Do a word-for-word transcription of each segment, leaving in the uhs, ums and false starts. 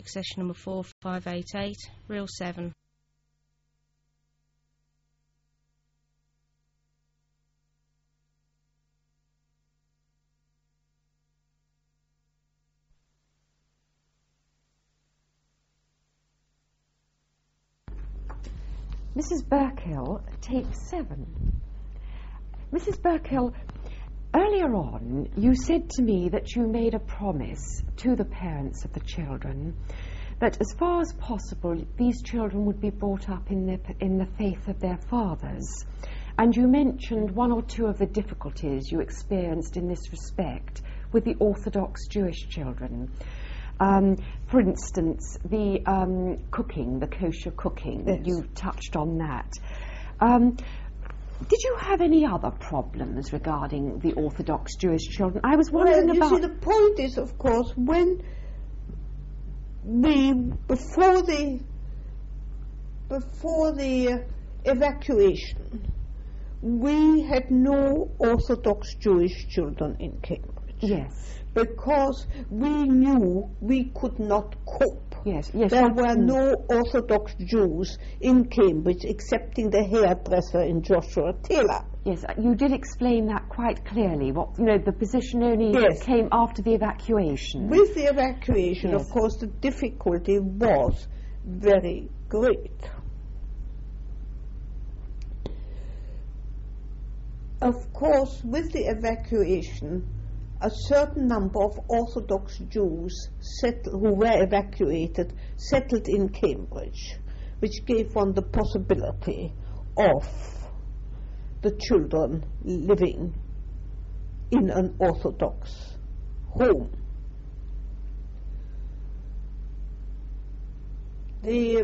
accession number four five eight eight, reel seven. Missus Burkill, tape seven. Missus Burkill, earlier on you said to me that you made a promise to the parents of the children that as far as possible these children would be brought up in the, in the faith of their fathers. And you mentioned one or two of the difficulties you experienced in this respect with the Orthodox Jewish children. Um, for instance, the um, cooking, the kosher cooking, yes. You touched on that. Um, did you have any other problems regarding the Orthodox Jewish children? I was wondering well, you about... see, the point is, of course, when we, before the, before the uh, evacuation, we had no Orthodox Jewish children in Cambridge. Yes. Because we knew we could not cope. Yes, yes. There were no Orthodox Jews in Cambridge excepting the hairdresser in Joshua Taylor. Yes, you did explain that quite clearly. What you know, the position only yes. came after the evacuation. With the evacuation, yes. of course, the difficulty was very great. Of course, with the evacuation, a certain number of Orthodox Jews settled, who were evacuated settled in Cambridge, which gave one the possibility of the children living in an Orthodox home. The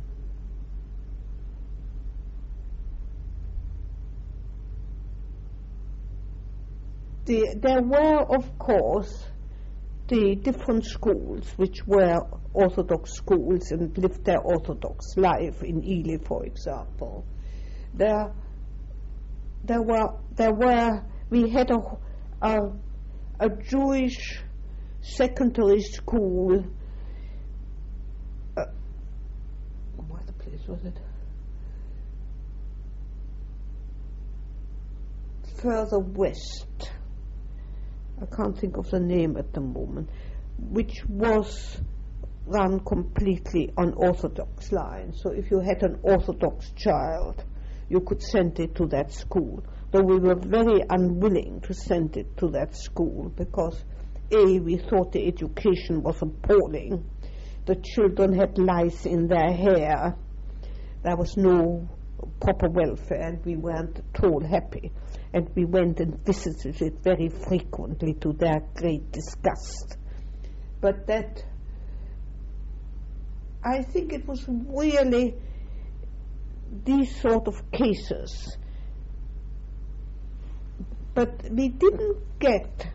The, there were, of course, the different schools which were Orthodox schools and lived their Orthodox life in Ely, for example. There, there were, there were. We had a, a, a Jewish secondary school. Uh, what the place was it? Further west. I can't think of the name at the moment, which was run completely on Orthodox lines. So if you had an Orthodox child, you could send it to that school. Though we were very unwilling to send it to that school because, A, we thought the education was appalling. The children had lice in their hair. There was no proper welfare, and we weren't at all happy. And we went and visited it very frequently to their great disgust. But that, I think it was really these sort of cases. But we didn't get,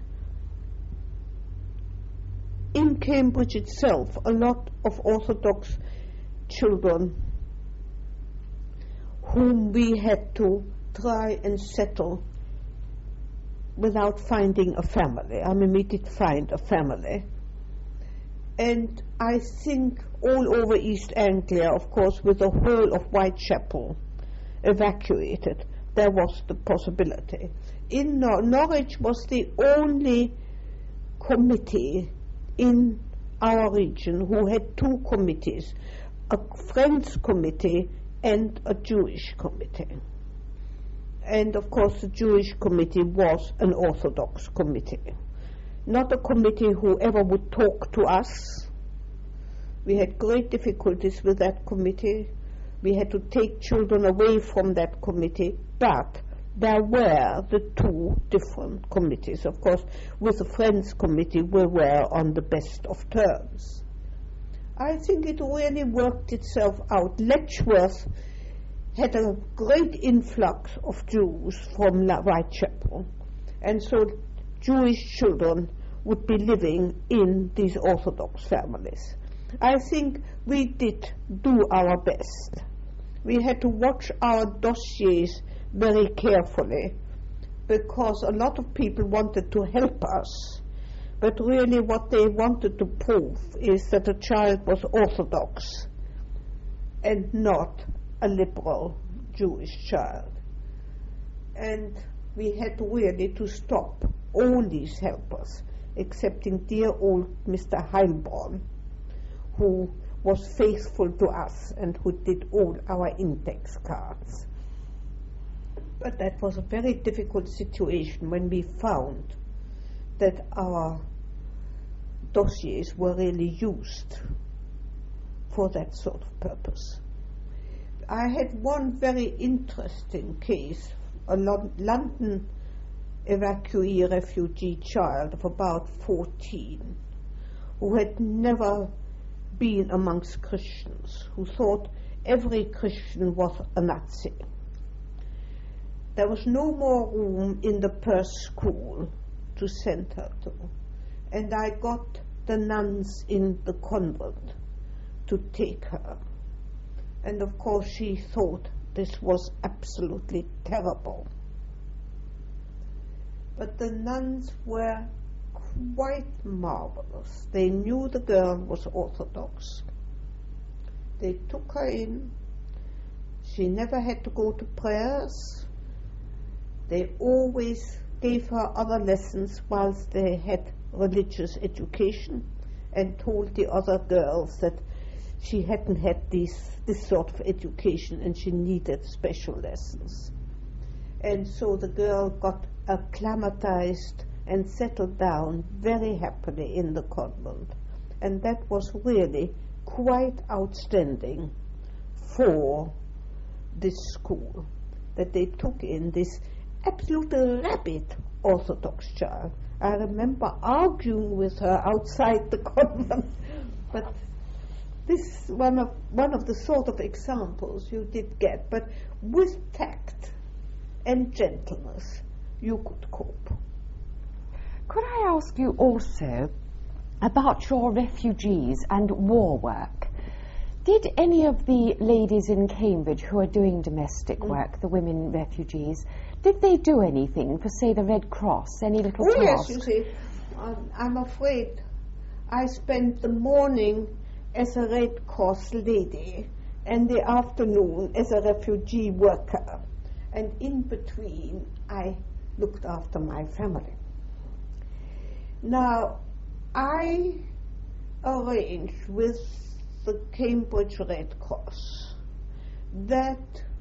in Cambridge itself, a lot of Orthodox children whom we had to try and settle without finding a family. I mean, we did find a family. And I think all over East Anglia, of course, with the whole of Whitechapel evacuated, there was the possibility. In Nor- Norwich was the only committee in our region who had two committees, a Friends committee and a Jewish committee. And of course the Jewish committee was an Orthodox committee. Not a committee who ever would talk to us. We had great difficulties with that committee. We had to take children away from that committee, but there were the two different committees. Of course, with the Friends committee we were on the best of terms. I think it really worked itself out. Letchworth had a great influx of Jews from La- Whitechapel, and so Jewish children would be living in these Orthodox families. I think we did do our best. We had to watch our dossiers very carefully because a lot of people wanted to help us, but really what they wanted to prove is that the child was Orthodox and not a liberal Jewish child. And we had really to stop all these helpers, excepting dear old Mister Heilbronn, who was faithful to us and who did all our index cards. But that was a very difficult situation when we found that our dossiers were really used for that sort of purpose. I had one very interesting case, a Lon- London evacuee refugee child of about fourteen, who had never been amongst Christians, who thought every Christian was a Nazi. There was no more room in the Perth school to send her to, and I got the nuns in the convent to take her. And of course she thought this was absolutely terrible. But the nuns were quite marvelous. They knew the girl was Orthodox. They took her in. She never had to go to prayers. They always gave her other lessons whilst they had religious education, and told the other girls that she hadn't had this, this sort of education and she needed special lessons. And so the girl got acclimatized and settled down very happily in the convent. And that was really quite outstanding for this school, that they took in this absolute rabid Orthodox child. I remember arguing with her outside the convent, but this is one of, one of the sort of examples you did get, but with tact and gentleness you could cope. Could I ask you also about your refugees and war work? Did any of the ladies in Cambridge who are doing domestic mm. work, the women refugees, did they do anything for, say, the Red Cross, any little oh, task? Yes, you see, um, I'm afraid I spent the morning as a Red Cross lady and the afternoon as a refugee worker, and in between I looked after my family. Now, I arranged with the Cambridge Red Cross that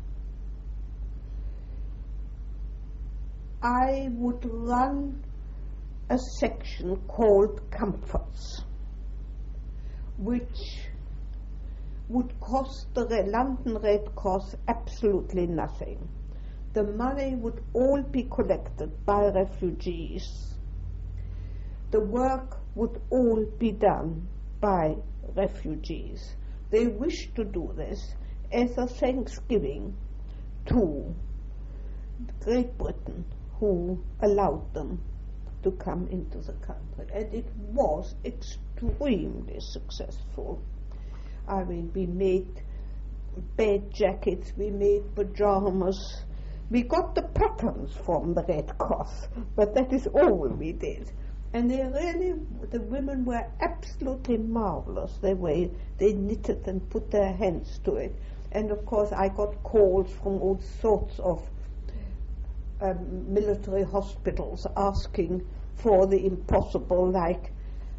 I would run a section called Comforts, which would cost the London Red Cross absolutely nothing. The money would all be collected by refugees. The work would all be done by refugees. They wished to do this as a thanksgiving to Great Britain, who allowed them to come into the country. And it was extremely successful. I mean, we made bed jackets, we made pajamas. We got the patterns from the Red Cross, but that is all we did. And they really, the women were absolutely marvelous. They were, they knitted and put their hands to it. And of course I got calls from all sorts of um, military hospitals asking for the impossible, like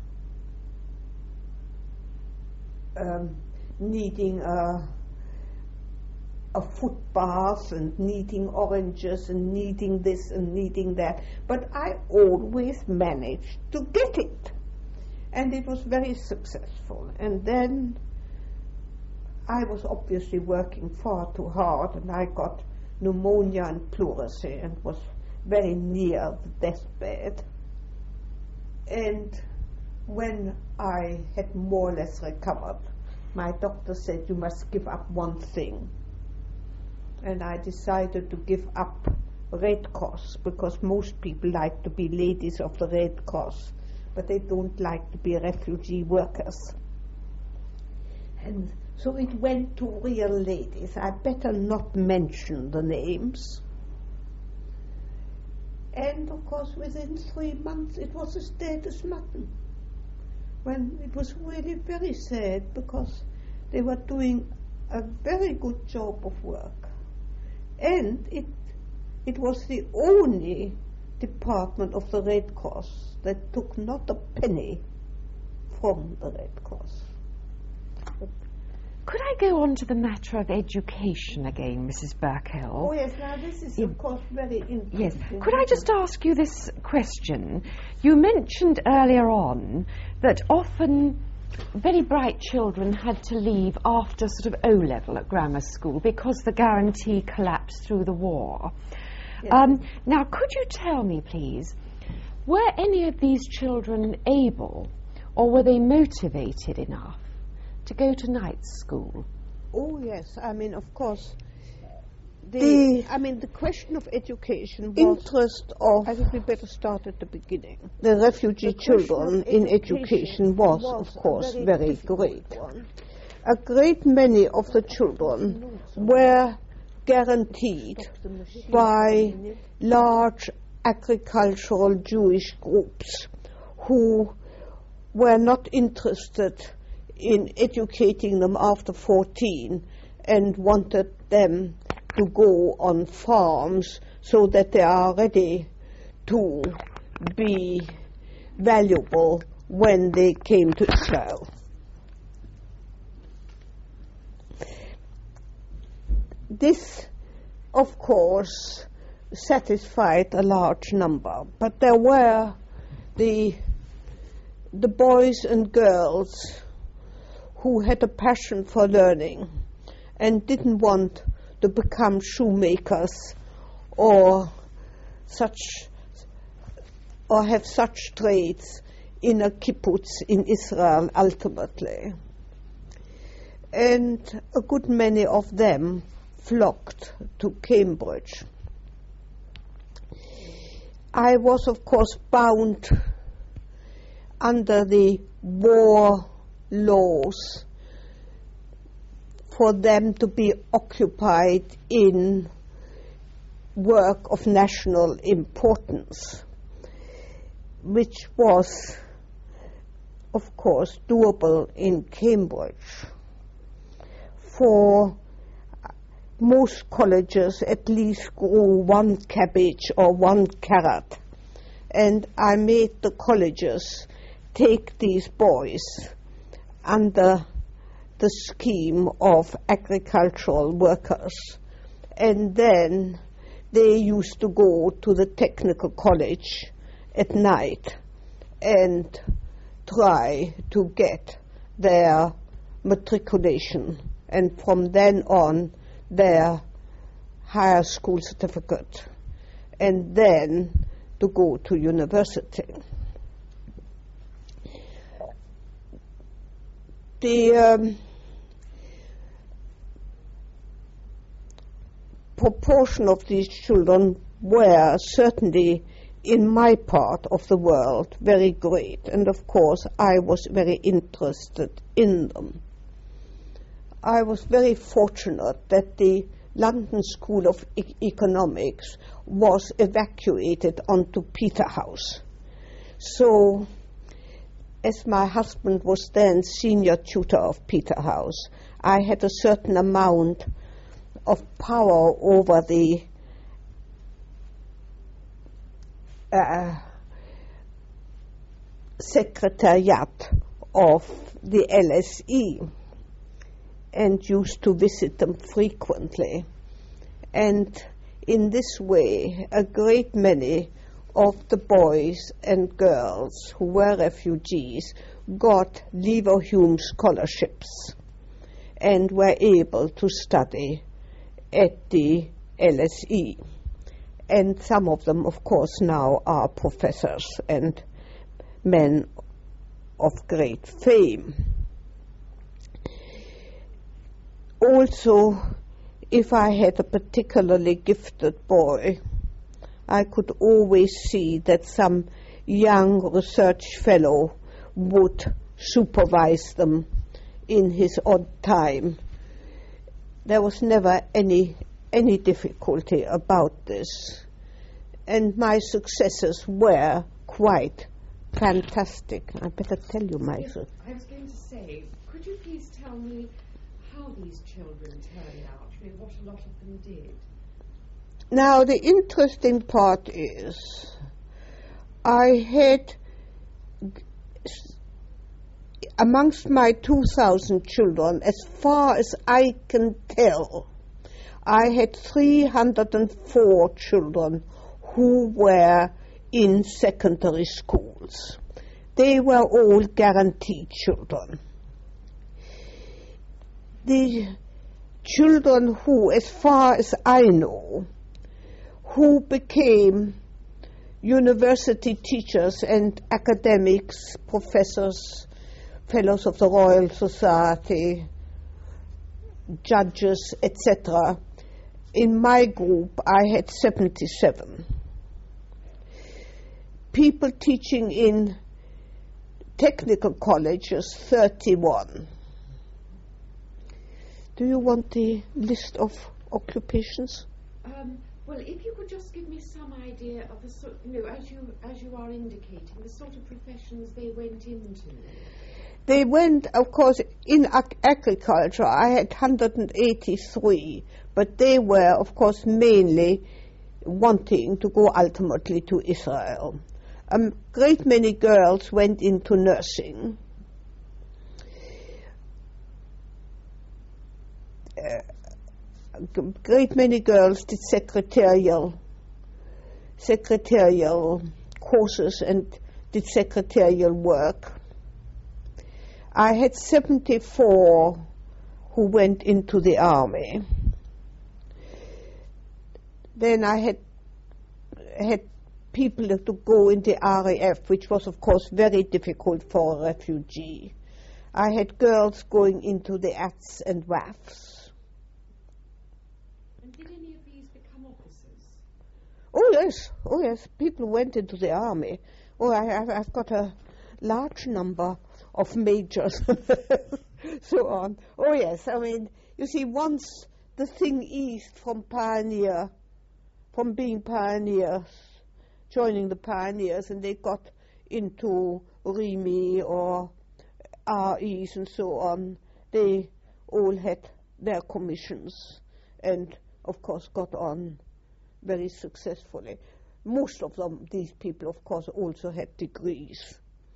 um, needing a, a foot bath and needing oranges and needing this and needing that. But I always managed to get it. And it was very successful. And then I was obviously working far too hard, and I got pneumonia and pleurisy and was very near the deathbed. And when I had more or less recovered, my doctor said, you must give up one thing. And I decided to give up Red Cross, because most people like to be ladies of the Red Cross, but they don't like to be refugee workers. And so it went to real ladies. I better not mention the names. And of course within three months it was as dead as mutton. When it was really very sad because they were doing a very good job of work. And it it was the only department of the Red Cross that took not a penny from the Red Cross. Could I go on to the matter of education again, Missus Burkhill? Oh yes, now this is Yeah. of course very interesting. Yes. Could I just ask you this question? You mentioned earlier on that often very bright children had to leave after sort of O-level at grammar school because the guarantee collapsed through the war. Yes. Um, now, could you tell me, please, were any of these children able or were they motivated enough to go to night school? Oh yes, I mean of course. The, The- I mean the question of education was. Interest of I think we better start at the beginning. the refugee The question children of in education education was, was of a course, very very difficult great. one. A great many of the children were guaranteed by large agricultural Jewish groups who were not interested in educating them after fourteen and wanted them to go on farms so that they are ready to be valuable when they came to Israel. This, of course, satisfied a large number, but there were the the boys and girls who had a passion for learning and didn't want to become shoemakers or such or have such trades in a kibbutz in Israel ultimately. And a good many of them flocked to Cambridge. I was, of course, bound under the war laws for them to be occupied in work of national importance, which was, of course, doable in Cambridge. For most colleges at least grew one cabbage or one carrot, and I made the colleges take these boys under the scheme of agricultural workers, and then they used to go to the technical college at night and try to get their matriculation, and from then on their higher school certificate, and then to go to university. The um, proportion of these children were certainly in my part of the world very great, and of course I was very interested in them. I was very fortunate that the London School of e- Economics was evacuated onto Peterhouse. So, as my husband was then senior tutor of Peterhouse, I had a certain amount of power over the uh, secretariat of the L S E, and used to visit them frequently. And in this way, a great many of the boys and girls who were refugees got Leverhulme scholarships and were able to study at the L S E. And some of them, of course, now are professors and men of great fame. Also, if I had a particularly gifted boy, I could always see that some young research fellow would supervise them in his odd time. There was never any any difficulty about this. and my successes were quite fantastic. I better tell you my Yes, I was going to say, could you please tell me how these children turned out? I mean, what a lot of them did. Now, the interesting part is I had, amongst my two thousand children, as far as I can tell, I had three hundred four children who were in secondary schools. They were all guaranteed children. The children who, as far as I know, who became university teachers and academics, professors, fellows of the Royal Society, judges, et cetera. In my group, I had seventy-seven. People teaching in technical colleges, thirty-one. Do you want the list of occupations? Um, well, if you could just give me some idea of the sort, you know, as you as you are indicating, the sort of professions they went into. They went, of course, in ag- agriculture. I had one hundred eighty-three, but they were, of course, mainly wanting to go ultimately to Israel. A um, great many girls went into nursing. Uh, a great many girls did secretarial, secretarial courses and did secretarial work. I had seventy-four who went into the army. Then I had had people to go in the R A F, which was, of course, very difficult for a refugee. I had girls going into the A T S and W A F S. And did any of these become officers? Oh, yes. Oh, yes. People went into the army. Oh, I, I've, I've got a large number of majors, so on. Oh, yes. I mean, you see, once the thing eased from pioneer, from being pioneers, joining the pioneers, and they got into R I M I or R Es and so on, they all had their commissions and, of course, got on very successfully. Most of them, these people, of course, also had degrees.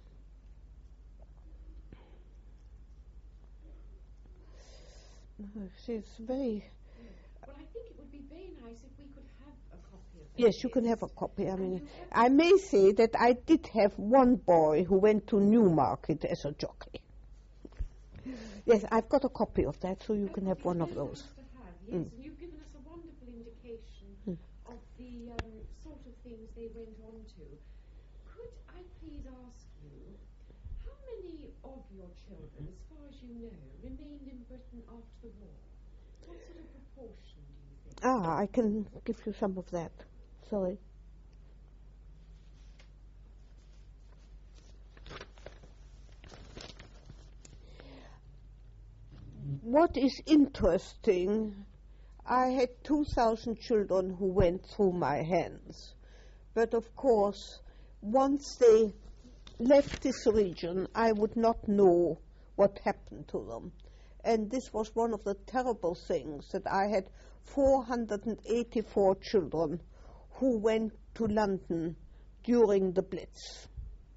It's very... Well, I think it would be very nice if we could have a copy of that. Yes, you can have a copy. I mean, I may say that I did have one boy who went to Newmarket as a jockey. Yes, I've got a copy of that, so you can have one of those. Yes, mm. And you've given us a wonderful indication mm. of the um, sort of things they went on to. Could I please ask you, how many of your children, as far as you know, remained in Britain after the war? What sort of proportion do you think? Ah, I can give you some of that. Sorry. What is interesting, I had two thousand children who went through my hands. But of course, once they left this region, I would not know what happened to them. And this was one of the terrible things, that I had four hundred eighty-four children who went to London during the Blitz.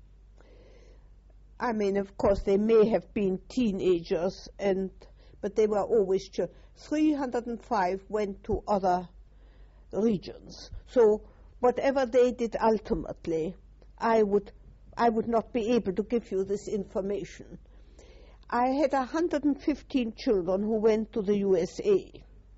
I mean, of course, they may have been teenagers, and but they were always children. three hundred five went to other regions. So whatever they did ultimately, I would, I would not be able to give you this information. I had one hundred fifteen children who went to the U S A.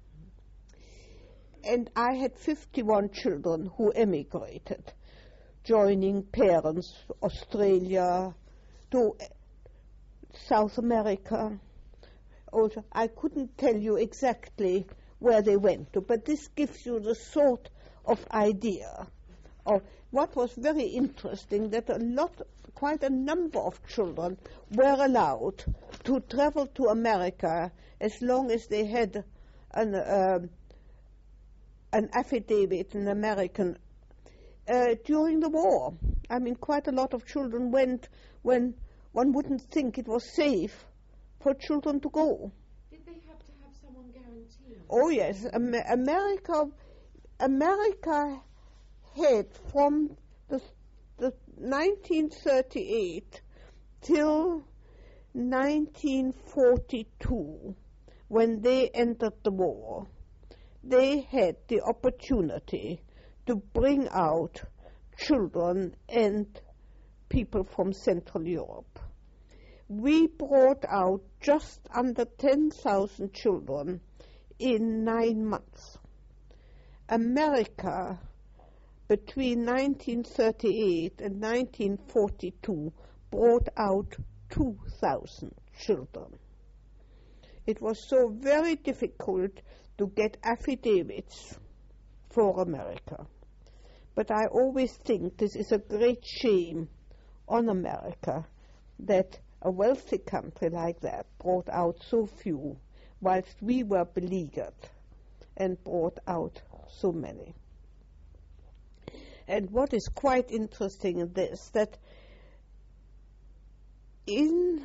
And I had fifty-one children who emigrated, joining parents, Australia, to South America. Also, I couldn't tell you exactly where they went to, but this gives you the sort of idea of what was very interesting, that a lot, quite a number of children were allowed to travel to America as long as they had an, uh, an affidavit, an American uh, during the war. I mean, quite a lot of children went when one wouldn't think it was safe for children to go. Did they have to have someone guaranteeing? Oh yes, Am- America, America had from the, the nineteen thirty-eight till nineteen forty-two, when they entered the war, they had the opportunity to bring out children and people from Central Europe. We brought out just under ten thousand children in nine months. America, between nineteen thirty-eight and nineteen forty-two, brought out two thousand children. It was so very difficult to get affidavits for America. But I always think this is a great shame on America that a wealthy country like that brought out so few, whilst we were beleaguered and brought out so many. And what is quite interesting in this, that in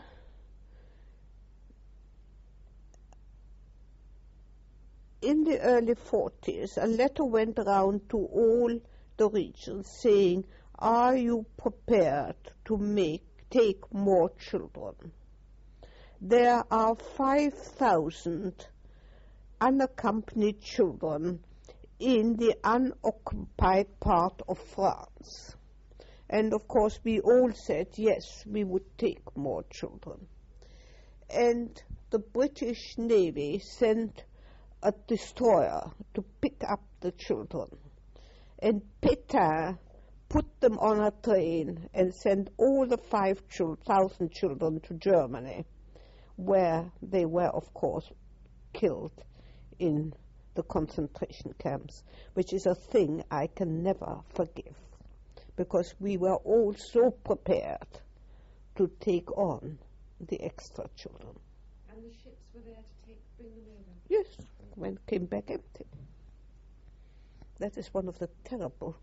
in the early forties, a letter went around to all the regions saying, are you prepared to make take more children? There are five thousand unaccompanied children in the unoccupied part of France. And of course we all said, yes, we would take more children. And the British Navy sent a destroyer to pick up the children. And Pétain put them on a train and sent all the five thousand children to Germany, where they were, of course, killed in the concentration camps, which is a thing I can never forgive, because we were all so prepared to take on the extra children. And the ships were there to take, bring them over? Yes, when came back empty. That is one of the terrible.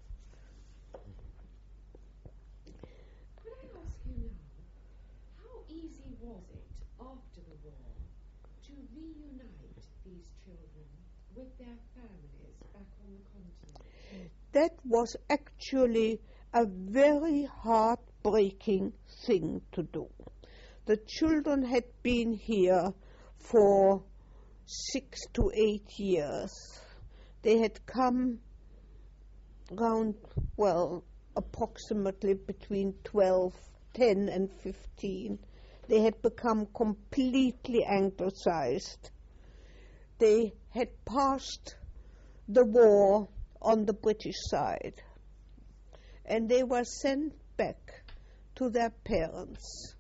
Could I ask you now, how easy was it after the war to reunite these children with their families back on the continent? That was actually a very heartbreaking thing to do. The children had been here for six to eight years. They had come round, well, approximately between twelve, ten and fifteen. They had become completely anglicized. They had passed the war on the British side, and they were sent back to their parents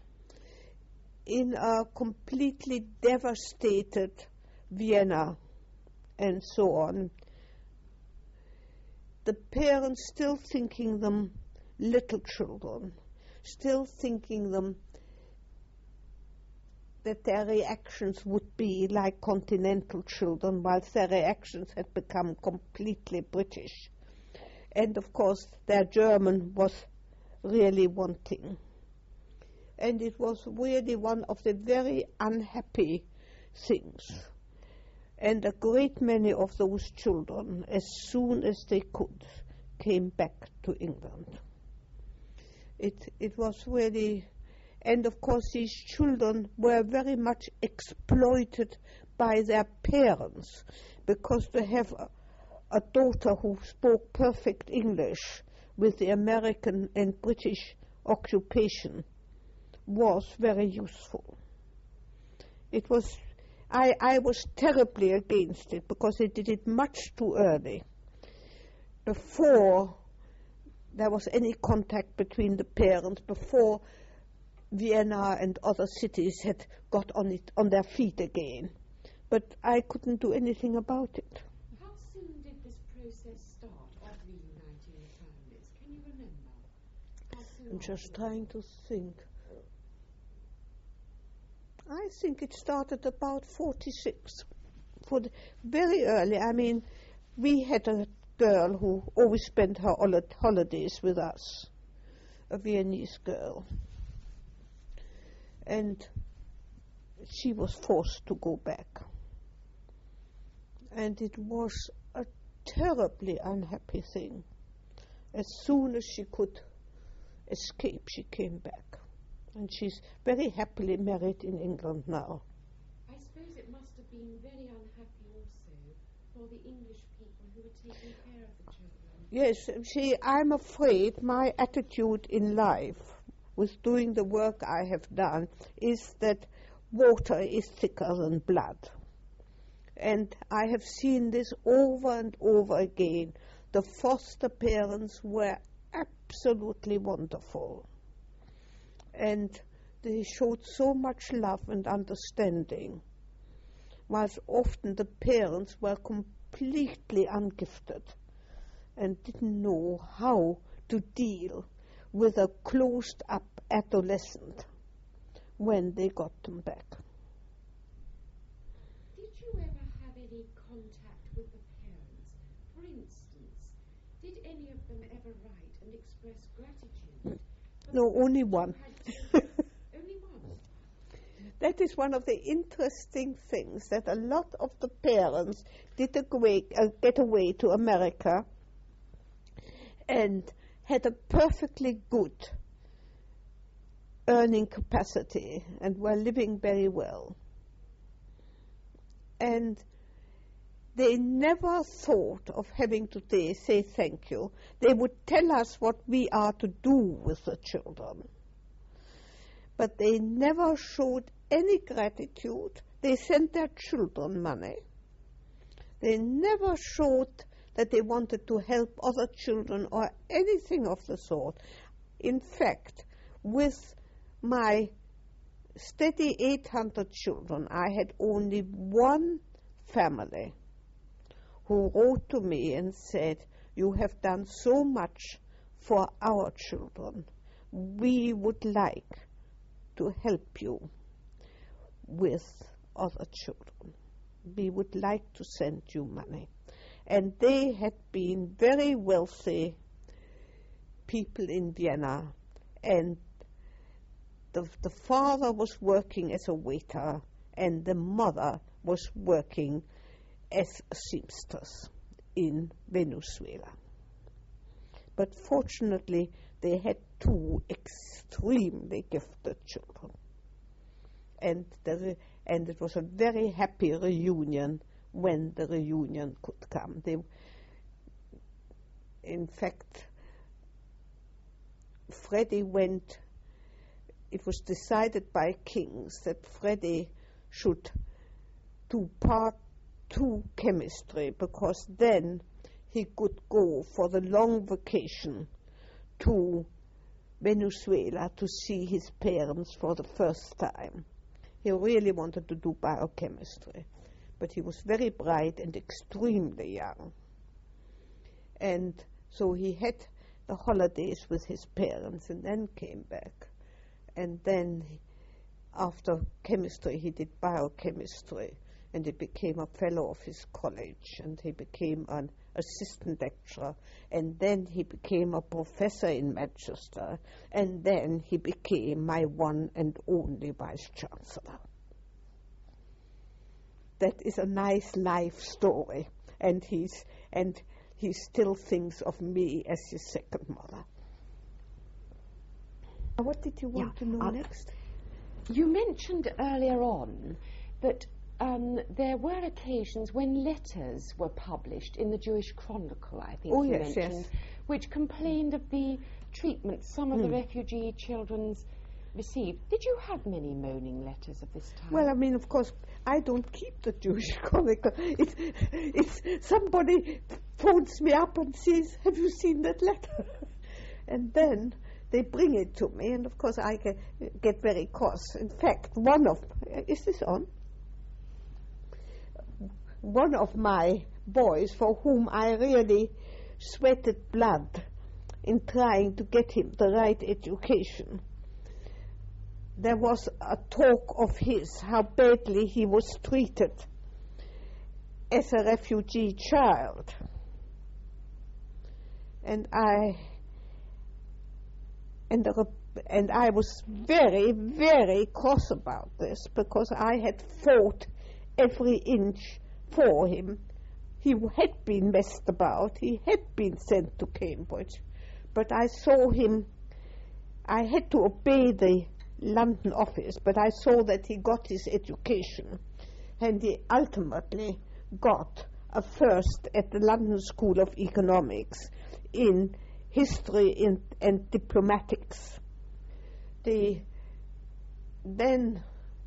in a completely devastated Vienna and so on. The parents still thinking them little children, still thinking them that their reactions would be like continental children, whilst their reactions had become completely British. And of course their German was really wanting. And it was really one of the very unhappy things. And a great many of those children, as soon as they could, came back to England. It, it was really... And of course these children were very much exploited by their parents, because to have a, a daughter who spoke perfect English with the American and British occupation was very useful. It was, I, I was terribly against it, because they did it much too early, before there was any contact between the parents, before Vienna and other cities had got on it on their feet again. But I couldn't do anything about it. How soon did this process start of reuniting the families? Can you remember? How soon I'm just after? trying to think. I think it started about forty-six. For the, very early. I mean, we had a girl who always spent her hol- holidays with us, a Viennese girl. And she was forced to go back. And it was a terribly unhappy thing. As soon as she could escape, she came back. And she's very happily married in England now. I suppose it must have been very unhappy also for the English people who were taking care of the children. Yes, see, I'm afraid my attitude in life with doing the work I have done is that water is thicker than blood. And I have seen this over and over again. The foster parents were absolutely wonderful. And they showed so much love and understanding, whilst often the parents were completely ungifted and didn't know how to deal with a closed-up adolescent when they got them back. Did you ever have any contact with the parents? For instance, did any of them ever write and express gratitude? No, only one. Only one? That is one of the interesting things, that a lot of the parents did away, uh, get away to America and had a perfectly good earning capacity and were living very well. And they never thought of having to say, say thank you. They would tell us what we are to do with the children. But they never showed any gratitude. They sent their children money. They never showed that they wanted to help other children or anything of the sort. In fact, with my steady eight hundred children, I had only one family who wrote to me and said, "You have done so much for our children. We would like to help you with other children. We would like to send you money." And they had been very wealthy people in Vienna, and the, the father was working as a waiter, and the mother was working as a seamstress in Venezuela. But fortunately, they had two extremely gifted children. And, the, and it was a very happy reunion when the reunion could come. They, in fact, Freddie went, it was decided by Kings that Freddie should do part two chemistry, because then he could go for the long vacation to Venezuela to see his parents for the first time. He really wanted to do biochemistry, but he was very bright and extremely young. And so he had the holidays with his parents and then came back. And then after chemistry, he did biochemistry, and he became a fellow of his college, and he became an assistant lecturer, and then he became a professor in Manchester, and then he became my one and only vice-chancellor. That is a nice life story, and he's and he still thinks of me as his second mother. What did you want Yeah, to know uh, next? You mentioned earlier on that um, there were occasions when letters were published in the Jewish Chronicle, I think Oh, you yes, mentioned, yes. which complained of the treatment some of Mm. the refugee children's received. Did you have many moaning letters of this time? Well, I mean, of course, I don't keep the Jewish Chronicle. It's, it's somebody phones me up and says, "Have you seen that letter?" And then they bring it to me, and of course I get, get very cross. In fact, one of... Is this on? One of my boys, for whom I really sweated blood in trying to get him the right education, there was a talk of his, how badly he was treated as a refugee child. And I and the, and I was very, very cross about this, because I had fought every inch for him. He had been messed about. He had been sent to Cambridge. But I saw him, I had to obey the London office, but I saw that he got his education, and he ultimately got a first at the London School of Economics in history in, and diplomatics. The, then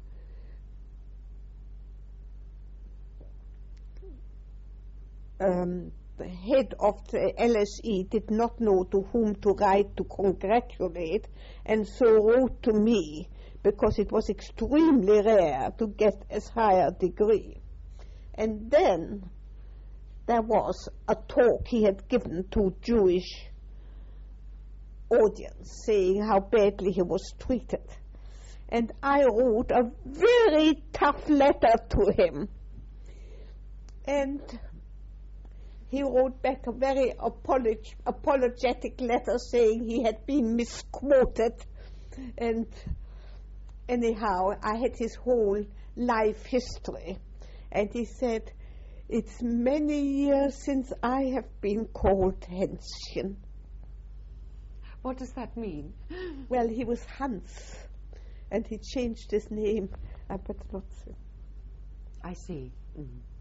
um, the head of the L S E did not know to whom to write to congratulate, and so wrote to me, because it was extremely rare to get as high a degree. And then there was a talk he had given to Jewish audience, saying how badly he was treated. And I wrote a very tough letter to him. And he wrote back a very apolog- apologetic letter saying he had been misquoted. And anyhow, I had his whole life history. And he said, "It's many years since I have been called Hänschen." What does that mean? Well, he was Hans, and he changed his name. Uh, but not. I see. Mm-hmm.